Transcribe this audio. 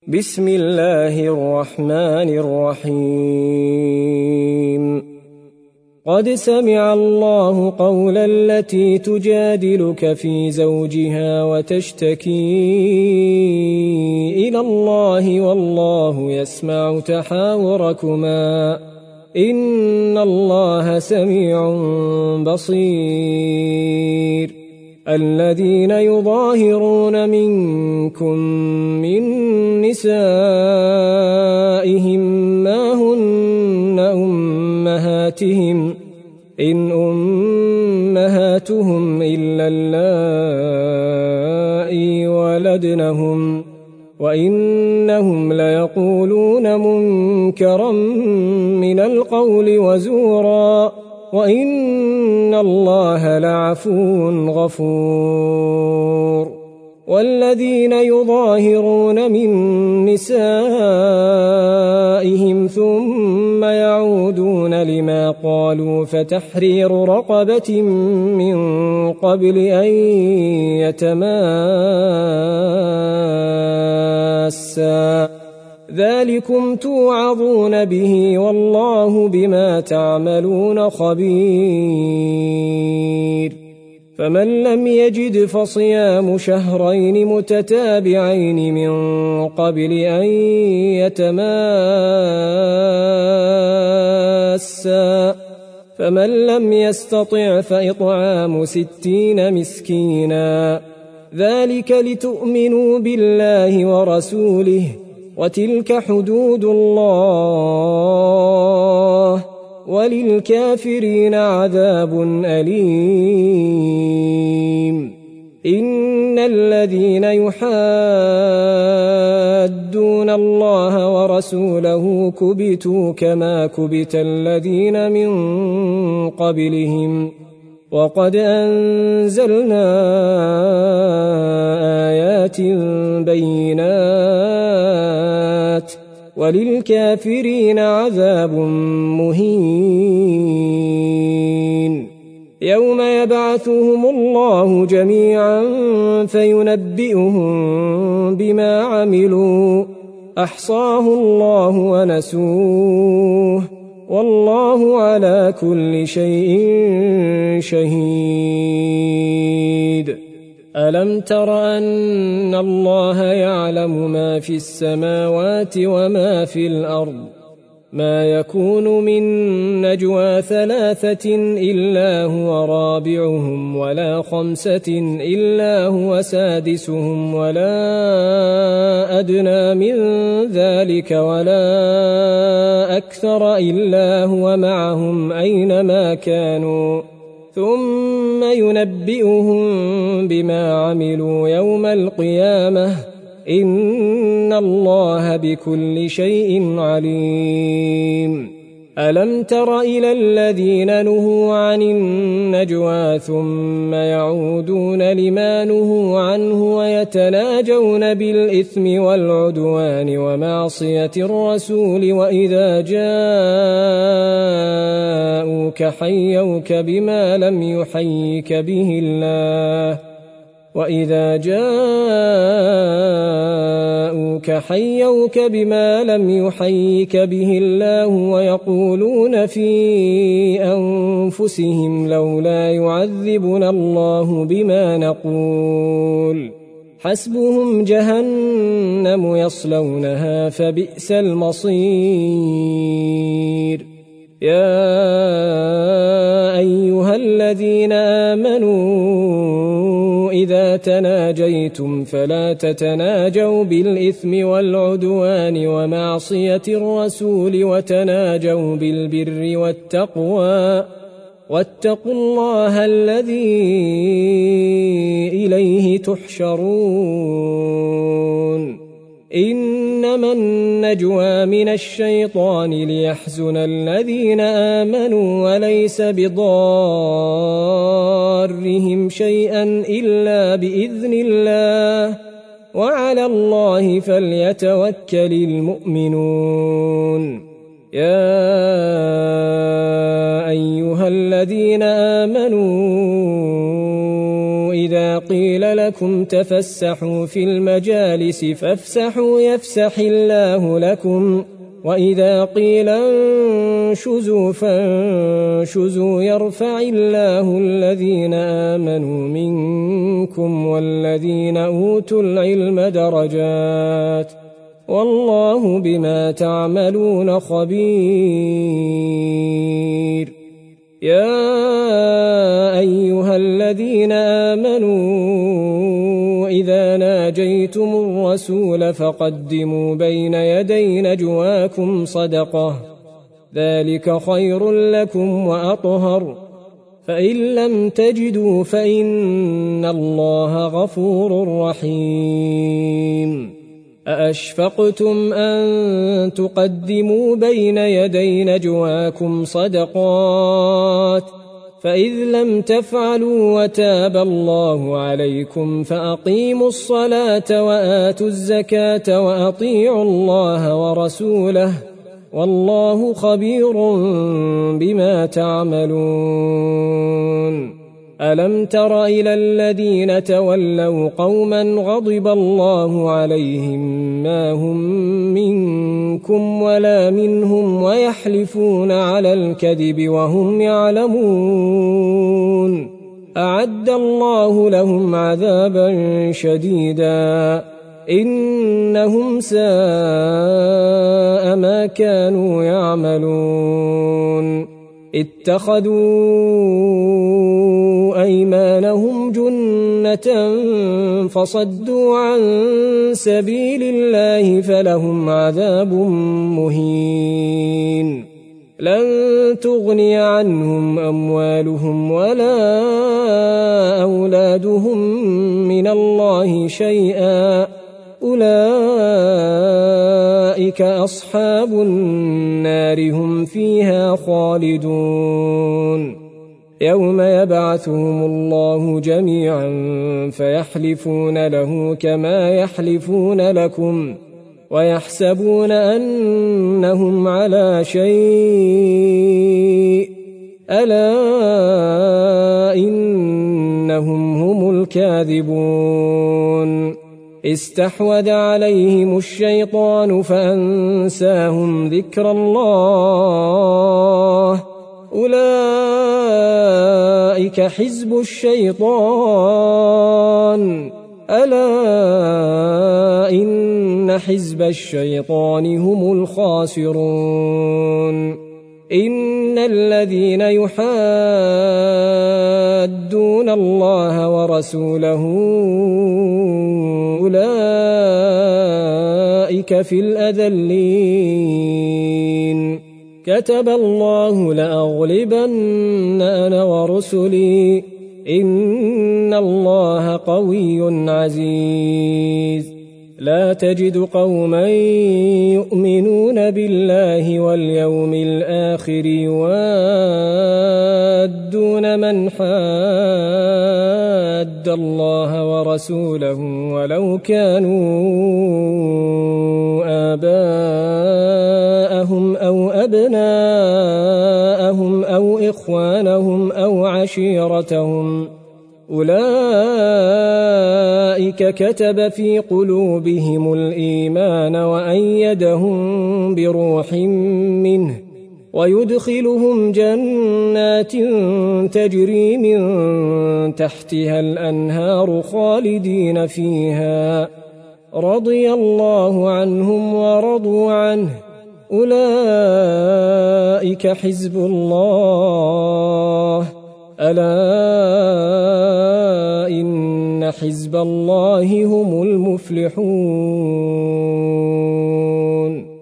بسم الله الرحمن الرحيم قد سمع الله قول التي تجادلك في زوجها وتشتكي إلى الله والله يسمع تحاوركما إن الله سميع بصير الذين يظاهرون منكم من نسائهم ما هن أمهاتهم إن أمهاتهم إلا اللائي ولدنهم وإنهم ليقولون منكرا من القول وزورا وإن الله لعفو غفور والذين يظاهرون من نسائهم ثم يعودون لما قالوا فتحرير رقبة من قبل أن يتماسا ذلكم توعظون به والله بما تعملون خبير فمن لم يجد فصيام شهرين متتابعين من قبل أن يتماسا فمن لم يستطع فإطعام 60 مسكينا ذلك لتؤمنوا بالله ورسوله وتلك حدود الله وللكافرين عذاب أليم إن الذين يحادون الله ورسوله كبتوا كما كبت الذين من قبلهم وقد أنزلنا آيات بينات وللكافرين عذاب مهين يوم يبعثهم الله جميعا فينبئهم بما عملوا أحصاه الله ونسوه والله على كل شيء شهيد ألم تر أن الله يعلم ما في السماوات وما في الأرض ما يكون من نجوى 3 إلا هو رابعهم ولا 5 إلا هو سادسهم ولا أدنى من ذلك ولا أكثر إلا هو معهم أينما كانوا ثم ينبئهم بما عملوا يوم القيامة إن الله بكل شيء عليم ألم تر إلى الذين نهوا عن النجوى ثم يعودون لما نهوا عنه ويتناجون بالإثم والعدوان ومعصية الرسول وإذا جاءوك حيوك بما لم يحيك به الله ويقولون في أنفسهم لولا يعذبنا الله بما نقول حسبهم جهنم يصلونها فبئس المصير يا أيها الذين آمنوا إذا تناجيتم فلا تتناجوا بالإثم والعدوان ومعصية الرسول وتناجوا بالبر والتقوى واتقوا الله الذي إليه تحشرون إنما النجوى من الشيطان ليحزن الذين آمنوا وليس بضارهم شيئا إلا بإذن الله وعلى الله فليتوكل المؤمنون يا أيها الذين آمنوا إذا قيل لكم تفسحوا في المجالس فافسحوا يفسح الله لكم وإذا قيل انشزوا فانشزوا يرفع الله الذين آمنوا منكم والذين أوتوا العلم درجات والله بما تعملون خبير. يا أيها الذين آمنوا إذا ناجيتم الرسول فقدموا بين يدي نجواكم صدقة ذلك خير لكم وأطهر فإن لم تجدوا فإن الله غفور رحيم. أأشفقتم أن تقدموا بين يدي نجواكم صدقات فإذ لم تفعلوا وتاب الله عليكم فأقيموا الصلاة وآتوا الزكاة وأطيعوا الله ورسوله والله خبير بما تعملون. ألم تر إلى الذين تولوا قوما غضب الله عليهم ما هم منكم ولا منهم ويحلفون على الكذب وهم يعلمون أعد الله لهم عذابا شديدا إنهم ساء ما كانوا يعملون. اتخذوا أيمانهم جنة فصدوا عن سبيل الله فلهم عذاب مهين. لن تغني عنهم أموالهم ولا أولادهم من الله شيئا أولئك أصحاب النار هم فيها خالدون. يوم يبعثهم الله جميعا فيحلفون له كما يحلفون لكم ويحسبون أنهم على شيء ألا إنهم هم الكاذبون. استحوذ عليهم الشيطان فأنساهم ذكر الله أولئك حزب الشيطان ألا إن حزب الشيطان هم الخاسرون. إن الذين يحادون الله ورسوله أولئك في الأذلين. كتب الله لأغلبن أنا ورسلي إن الله قوي عزيز. لا تجد قوما يؤمنون بالله واليوم الآخر يوادون من حاد الله ورسوله ولو كانوا آباءهم أو أبناءهم أو إخوانهم أو عشيرتهم أولئك كتب في قلوبهم الإيمان وأيدهم بروح منه ويدخلهم جنات تجري من تحتها الأنهار خالدين فيها رضي الله عنهم ورضوا عنه أولئك حزب الله ألا إن حزب الله هم المفلحون.